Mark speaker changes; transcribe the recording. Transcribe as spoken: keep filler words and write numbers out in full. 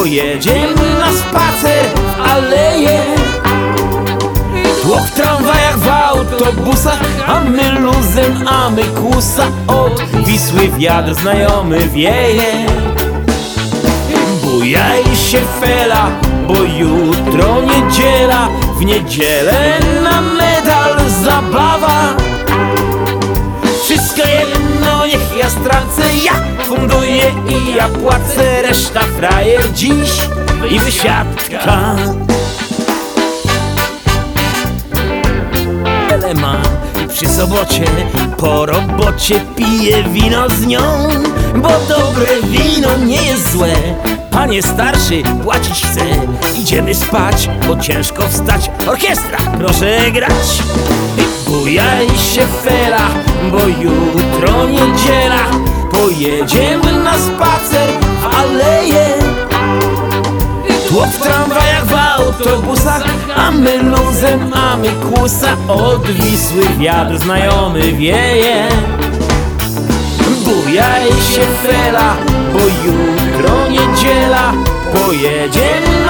Speaker 1: pojedziemy na spacer w aleje. Tłok w tramwajach, w autobusach, a my luzem, a my kłusa. Od Wisły wiatr znajomy wieje. Bujaj się fela, bo jutro niedziela. W niedzielę na medal zabawa. Wszystko jedno, niech ja stracę, ja funduję i ja płacę. Reszta frajer dziś i wysiadka. Mam przy sobocie, po robocie piję wino z nią, bo dobre wino nie jest złe. Panie starszy, płacić chce. Idziemy spać, bo ciężko wstać. Orkiestra, proszę grać. Bujaj się fela, bo jutro niedziela. Pojedziemy na spacer w aleje. Tłok w tramwajach, w autobusach, a my luzem, a my kłusa. Od Wisły wiatr znajomy wieje. Bujaj się fela, bo jutro niedziela. Pojedziemy